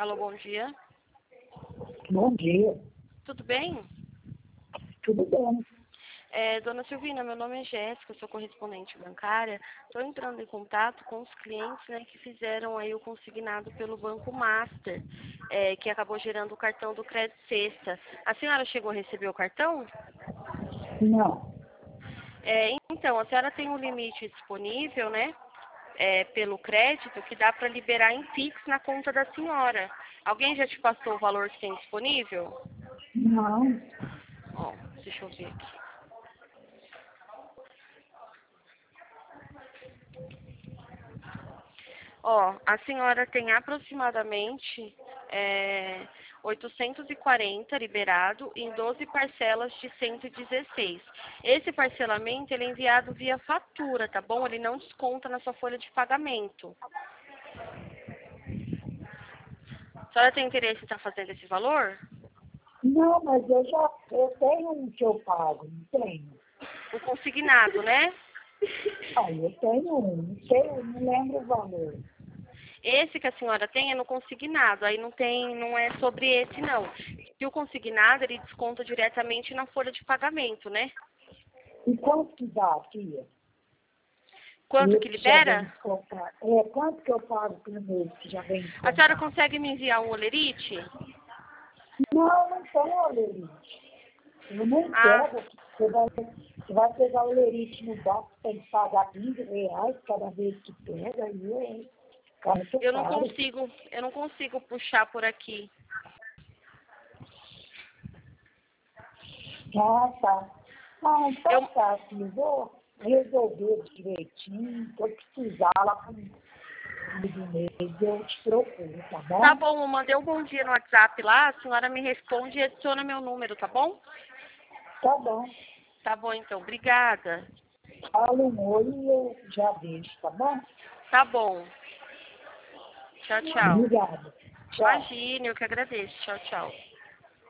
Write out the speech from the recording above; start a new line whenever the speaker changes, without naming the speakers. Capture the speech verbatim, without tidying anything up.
Alô, bom dia.
Bom dia.
Tudo bem?
Tudo bem.
É, dona Silvina, meu nome é Jéssica, sou correspondente bancária. Estou entrando em contato com os clientes, né, que fizeram aí o consignado pelo Banco Master, é, que acabou gerando o cartão do Crédito Sexta. A senhora chegou a receber o cartão?
Não.
É, então, a senhora tem um limite disponível, né, é, pelo crédito, que dá para liberar em Pix na conta da senhora. Alguém já te passou o valor que tem disponível?
Não.
Ó, deixa eu ver aqui. Ó, a senhora tem aproximadamente é, oitocentos e quarenta liberado em doze parcelas de cento e dezesseis. Esse parcelamento ele é enviado via fatura, tá bom? Ele não desconta na sua folha de pagamento. A senhora tem interesse em estar fazendo esse valor?
Não, mas eu já eu tenho um que eu pago, não tenho.
O consignado, né?
Ah, eu tenho um, não sei, eu não lembro o valor.
Esse que a senhora tem é no consignado, aí não tem, não é sobre esse não. E o consignado ele desconta diretamente na folha de pagamento, né?
E quanto que dá, tia?
Quanto que
Esse já vem
libera?
descontado. É, quanto que eu pago por mês que já vem
A senhora
descontado?
consegue me enviar um olerite?
Não, não tenho olerite. Eu nem
Ah,
pego. Você vai, você vai pegar o olerite no banco, tem que pagar quinze reais cada vez que pega, e é, fica muito
eu não
caro.
consigo, eu não consigo puxar por aqui.
Ah, tá. Ah, então
Eu,
tá, filho. Vou resolver direitinho. Se eu precisar lá pro fim do mês, eu te procuro, tá
tá
bom?
bom, eu mandei um bom dia no WhatsApp lá, a senhora me responde e adiciona meu número, tá bom?
Tá bom.
Tá bom então, obrigada.
Fala um oi e eu já vejo, tá bom?
Tá bom. Tchau, tchau.
Obrigada. Tchau.
Imagine, eu que agradeço. Tchau, tchau.